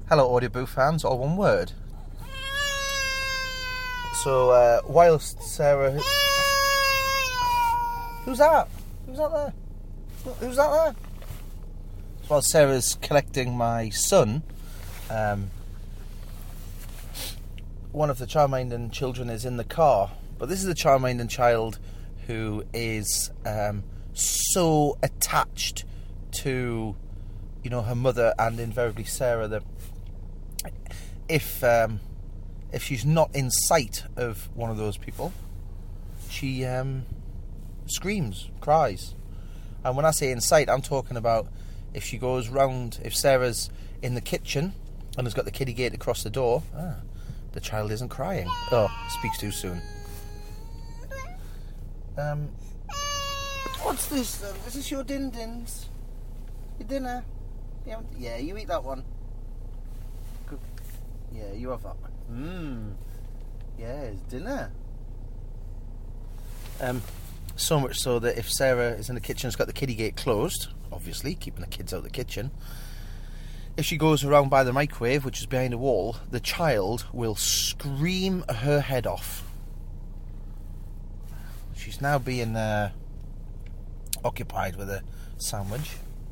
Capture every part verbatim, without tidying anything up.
Hello, Audio fans, all one word. So, uh, whilst Sarah... Who's that? Who's that there? Who's that there? So while Sarah's collecting my son, um, one of the childminding children is in the car. But this is the childminding child who is um, so attached to, you know, her mother and invariably Sarah that if um, if she's not in sight of one of those people, she um, screams, cries. And when I say in sight, I'm talking about if she goes round, if Sarah's in the kitchen and has got the kiddie gate across the door, ah, the child isn't crying. Oh, speaks too soon. Um, what's this then? Is this your din dins? Your dinner? Yeah, yeah, you eat that one. Good. Yeah, you have that one. Mmm. Yeah, it's dinner. Um, so much so that if Sarah is in the kitchen, has got the kiddie gate closed, obviously, keeping the kids out of the kitchen, if she goes around by the microwave, which is behind a wall, the child will scream her head off. She's now being uh, occupied with a sandwich.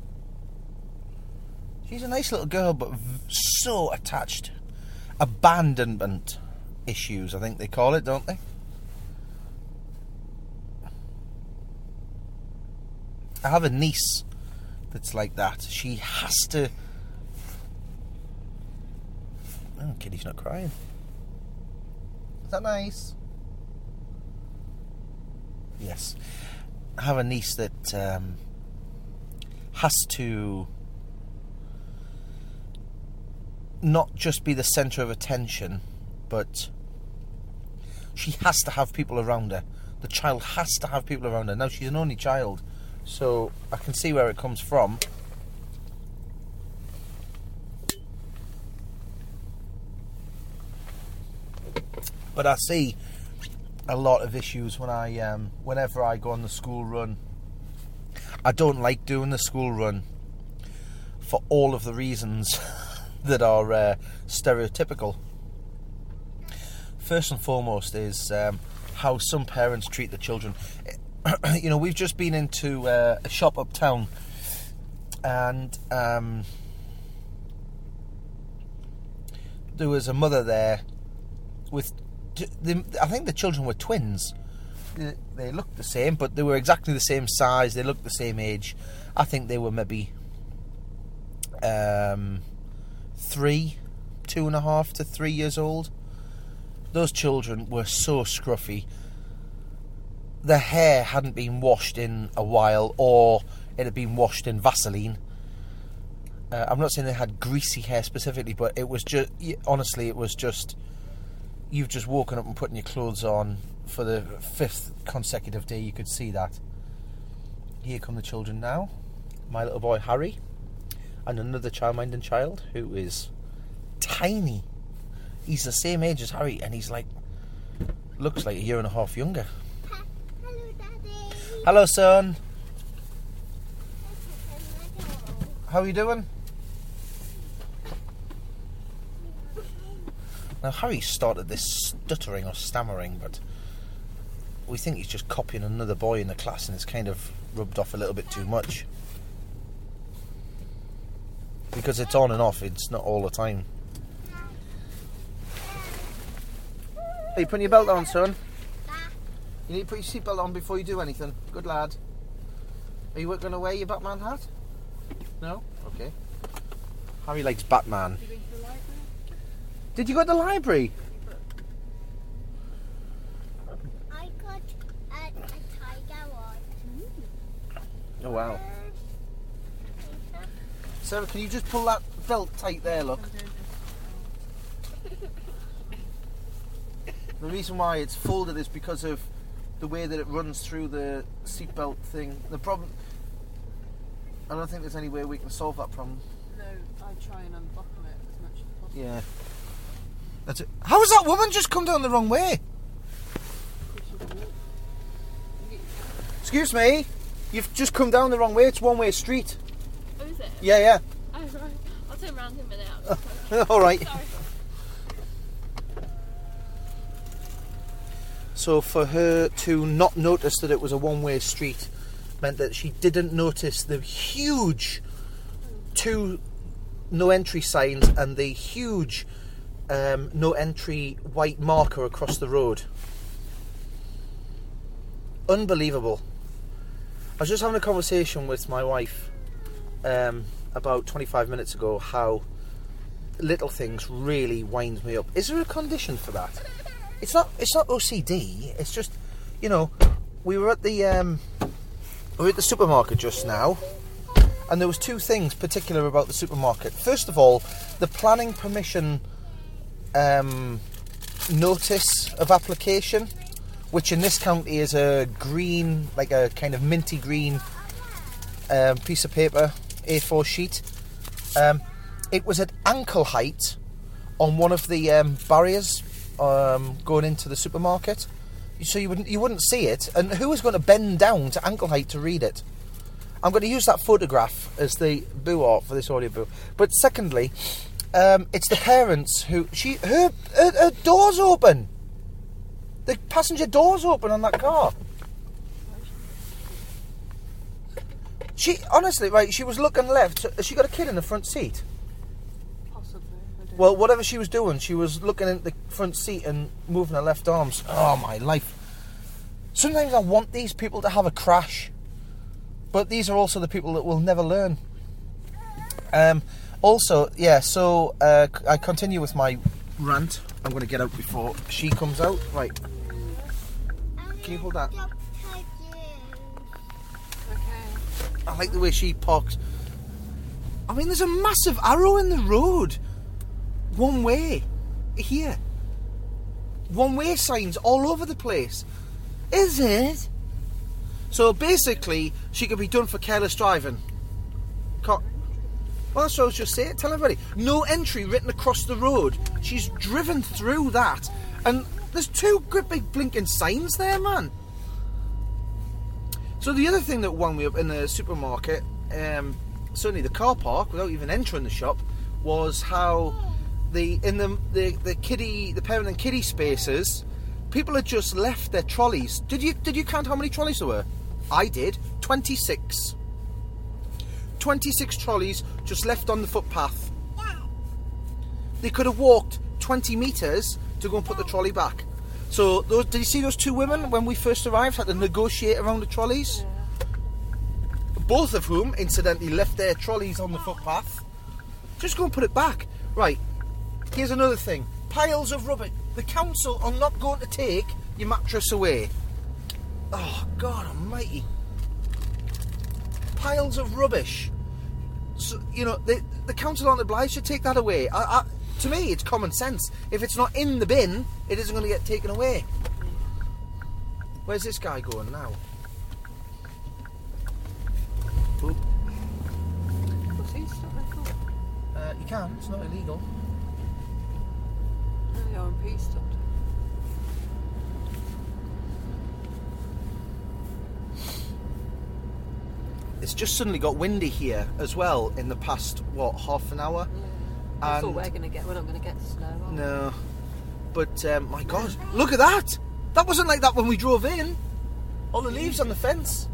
She's a nice little girl, but v- so attached. Abandonment issues, I think they call it, don't they? I have a niece that's like that. She has to... Oh, Kitty's not crying. Is that nice? Yes. I have a niece that um, has to not just be the centre of attention, but she has to have people around her. The child has to have people around her. Now, she's an only child, so I can see where it comes from. But I see a lot of issues when I, um, whenever I go on the school run. I don't like doing the school run for all of the reasons that are uh, stereotypical. First and foremost is um, how some parents treat the children. You know, we've just been into uh, a shop uptown, and um, there was a mother there with... The, I think the children were twins. They, they looked the same, but they were exactly the same size. They looked the same age. I think they were maybe um, three, two and a half to three years old. Those children were so scruffy. Their hair hadn't been washed in a while, or it had been washed in Vaseline. Uh, I'm not saying they had greasy hair specifically, but it was just, honestly, it was just... You've just woken up and putting your clothes on for the fifth consecutive day. You could see that. Here come the children now. My little boy Harry, and another childminding child who is tiny. He's the same age as Harry, and he's like, looks like a year and a half younger. Hello, Daddy. Hello, son. How are you doing? Now, Harry started this stuttering or stammering, but we think he's just copying another boy in the class, and it's kind of rubbed off a little bit too much. Because it's on and off, it's not all the time. Are you putting your belt on, son? You need to put your seatbelt on before you do anything. Good lad. Are you going to wear your Batman hat? No? Okay. Harry likes Batman. Did you go to the library? I got a, a tiger one. Oh, wow. Sarah, can you just pull that belt tight there, look? The reason why it's folded is because of the way that it runs through the seatbelt thing. The problem... I don't think there's any way we can solve that problem. No, I try and unbuckle it as much as possible. Yeah. That's it. How has that woman just come down the wrong way? Excuse me, you've just come down the wrong way. It's one way street. Oh, is it? Yeah, yeah. Oh, right. I'll turn around in a minute. All right. Sorry. So for her to not notice that it was a one-way street meant that she didn't notice the huge two no entry signs and the huge um, no entry white marker across the road. Unbelievable. I was just having a conversation with my wife um, about twenty-five minutes ago how little things really wind me up. Is there a condition for that? It's not. It's not O C D. It's just, you know, we were at the um, we were at the supermarket just now, and there was two things particular about the supermarket. First of all, the planning permission um, notice of application, which in this county is a green, like a kind of minty green um, piece of paper, A four sheet. Um, it was at ankle height on one of the um, barriers um, going into the supermarket, so you wouldn't you wouldn't see it. And who is going to bend down to ankle height to read it? I'm going to use that photograph as the boo art for this audio boo. But secondly, um, it's the parents who she her, her her door's open. The passenger door's open on that car. She honestly, right? She was looking left. Has she got a kid in the front seat? Possibly. I don't Well, whatever she was doing, she was looking at the front seat and moving her left arms. Oh, my life. Sometimes I want these people to have a crash. But these are also the people that will never learn. Um, also, yeah, so uh, I continue with my rant. I'm going to get out before she comes out. Right. Can you hold that? Okay. I like the way she parks. I mean, there's a massive arrow in the road. One way. Here. One way signs all over the place. Is it? So basically, she could be done for careless driving. Can't... Well, that's what I was just saying. Tell everybody. No entry written across the road. She's driven through that. And there's two good big blinking signs there, man. So the other thing that wound me up in the supermarket, um, certainly the car park, without even entering the shop, was how the in the the, the kiddie, the parent and kiddie spaces, people had just left their trolleys. Did you did you count how many trolleys there were? I did. twenty-six. twenty-six trolleys just left on the footpath. They could have walked twenty metres to go and put the trolley back. So, those, did you see those two women when we first arrived had to negotiate around the trolleys? Yeah. Both of whom, incidentally, left their trolleys on the footpath. Just go and put it back. Right, here's another thing. Piles of rubbish. The council are not going to take your mattress away. Oh, God almighty. Piles of rubbish. So, you know, they, the council aren't obliged to take that away. I, I, to me, it's common sense. If it's not in the bin, it isn't going to get taken away. Where's this guy going now? Oh. What's he stuck there for? Uh, you can, it's not illegal. No, the R and P stopped. It's just suddenly got windy here as well in the past, what, half an hour? Yeah. That's all And- we're going to get. We're not going to get snow, are we? No. But, um, my God, look at that! That wasn't like that when we drove in. All the leaves on the fence.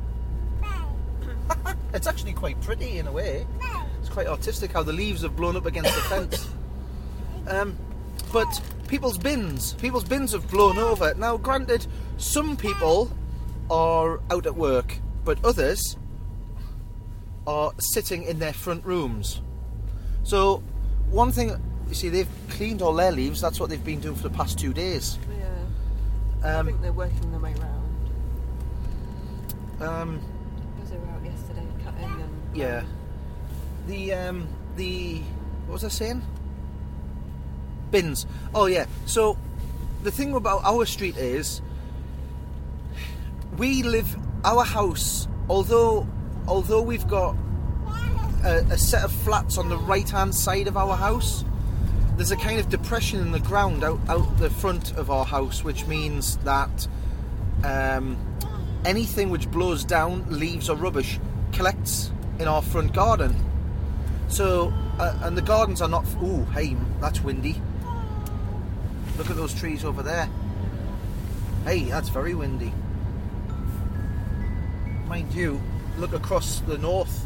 It's actually quite pretty in a way. It's quite artistic how the leaves have blown up against the fence. Um, but people's bins, people's bins have blown over. Now, granted, some people are out at work, but others are sitting in their front rooms. So, one thing, you see, they've cleaned all their leaves. That's what they've been doing for the past two days. Yeah. I Um, think they're working their way round. um, Because they were out yesterday cutting and... yeah. The, um, the, what was I saying? Bins. Oh, yeah. So, the thing about our street is, we live, our house, although, although we've got a, a set of flats on the right-hand side of our house, there's a kind of depression in the ground out, out the front of our house, which means that um, anything which blows down, leaves or rubbish, collects in our front garden. So uh, and the gardens are not. Ooh, hey, that's windy. Look at those trees over there. Hey, that's very windy. Mind you, look across the north.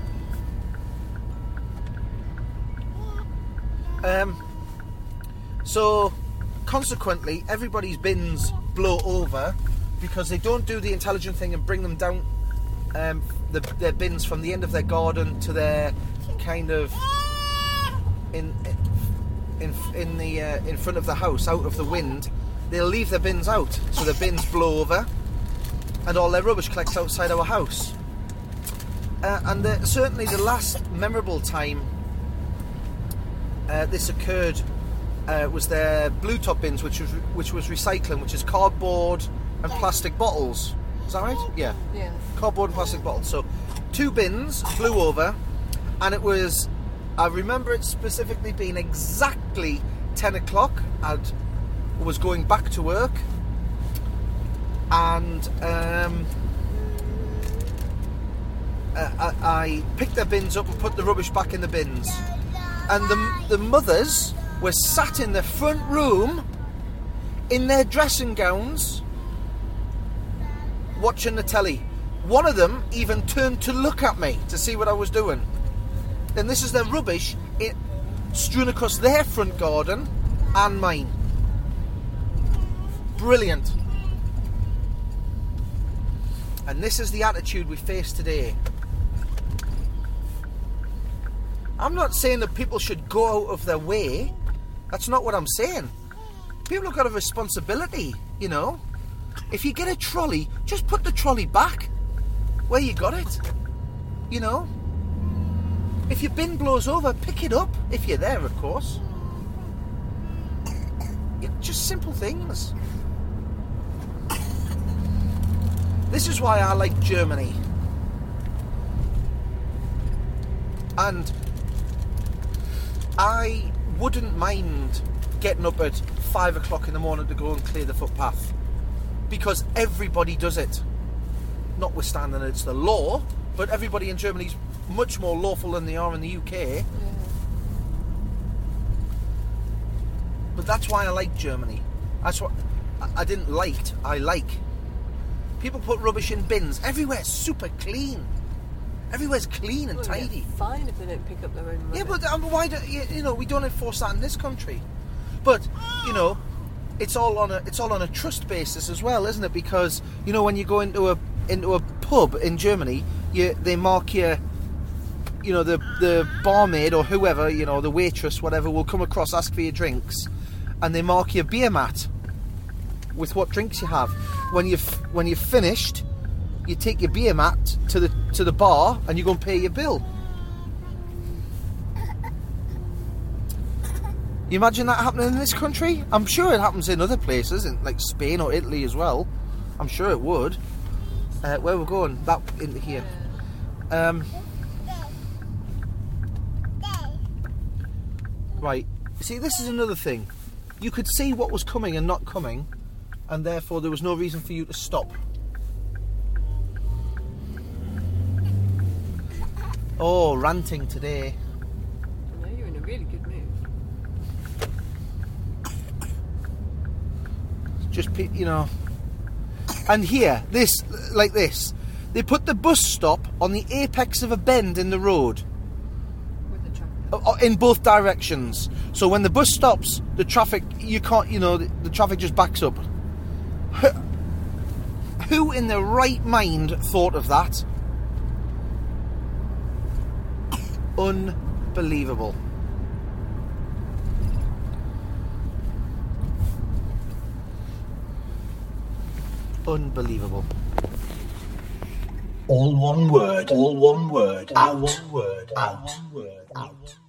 Um. So, consequently, everybody's bins blow over because they don't do the intelligent thing and bring them down um, the, their bins from the end of their garden to their kind of in in in the uh, in front of the house, out of the wind. They'll leave their bins out, so the bins blow over, and all their rubbish collects outside our house. Uh, and the, certainly, the last memorable time uh, this occurred uh, was their blue top bins, which was which was recycling, which is cardboard and plastic bottles. Is that right? Yeah. Yeah. Cardboard and plastic bottles. So, two bins flew over, and it was. I remember it specifically being exactly ten o'clock. I'd was going back to work, and um, uh, I, I picked their bins up and put the rubbish back in the bins, and the, the mothers were sat in the front room in their dressing gowns watching the telly. One of them even turned to look at me to see what I was doing, and this is their rubbish it, strewn across their front garden and mine. Brilliant. And this is the attitude we face today. I'm not saying that people should go out of their way. That's not what I'm saying. People have got a responsibility, you know. If you get a trolley, just put the trolley back where you got it, you know. If your bin blows over, pick it up, if you're there, of course. Just simple things. This is why I like Germany. And I wouldn't mind getting up at five o'clock in the morning to go and clear the footpath, because everybody does it. Notwithstanding it's the law, but everybody in Germany is much more lawful than they are in the U K. Yeah. But that's why I like Germany. That's what I didn't like. I like. People put rubbish in bins. Everywhere's super clean. Everywhere's clean and Well, they tidy. get fined if they don't pick up their own rubbish. Yeah, but um, why do you, you know? We don't enforce that in this country. But you know, it's all on a it's all on a trust basis as well, isn't it? Because you know, when you go into a into a pub in Germany, you they mark your, you know, the the barmaid or whoever, you know, the waitress, whatever, will come across, ask for your drinks, and they mark your beer mat with what drinks you have. When you've when you've finished, you take your beer mat to the to the bar and you go and pay your bill. You imagine that happening in this country? I'm sure it happens in other places, in like Spain or Italy as well. I'm sure it would. Uh, where we're going? That into here. Um, right. See, this is another thing. You could see what was coming and not coming, and therefore there was no reason for you to stop. Oh, ranting today. I know, you're in a really good mood. Just, you know. And here, this, like this, they put the bus stop on the apex of a bend in the road. With the traffic. uh, In both directions. So when the bus stops, the traffic, you can't, you know, the, the traffic just backs up. Who, who in their right mind thought of that? Unbelievable. Unbelievable. All one word, all one word, out, all one word, out, out, word, out.